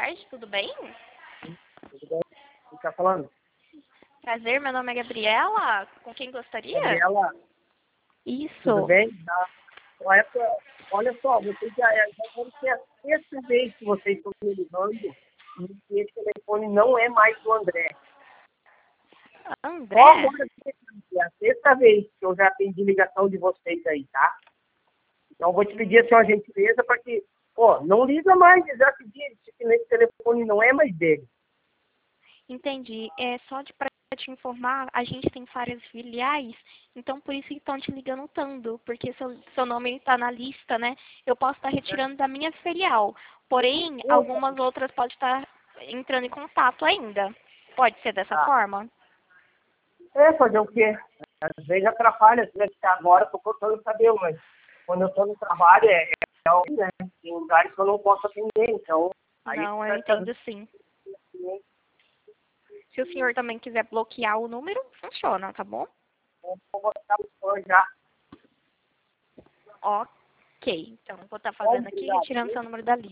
tarde, tudo bem? Tudo bem? Quem tá falando? Prazer, meu nome é Gabriela. Com quem gostaria? Gabriela, Isso. tudo bem? Olha só, vocês já vão ter a sexta vez que vocês estão me ligando e esse telefone não é mais do André. André? Só agora é a sexta vez que eu já atendi ligação de vocês aí, tá? Então eu vou te pedir assim, uma gentileza para que, não liga mais, eu já pedi, que nesse telefone não é mais dele. Entendi. É só para te informar, a gente tem várias filiais, então por isso que estão te ligando tanto, porque seu nome está na lista, né? Eu posso estar retirando da minha filial, porém, algumas outras podem estar entrando em contato ainda. Pode ser dessa Tá. forma? Fazer o quê? Às vezes atrapalha, né? Que agora eu tô cortando o cabelo, mas quando eu tô no trabalho né? Tem lugares que eu não posso atender, então... Não, eu entendo sim. Se o senhor também quiser bloquear o número, funciona, tá bom? Eu vou botar o fã já. Ok. Então, vou estar fazendo aqui, Obrigado. retirando seu número da lista.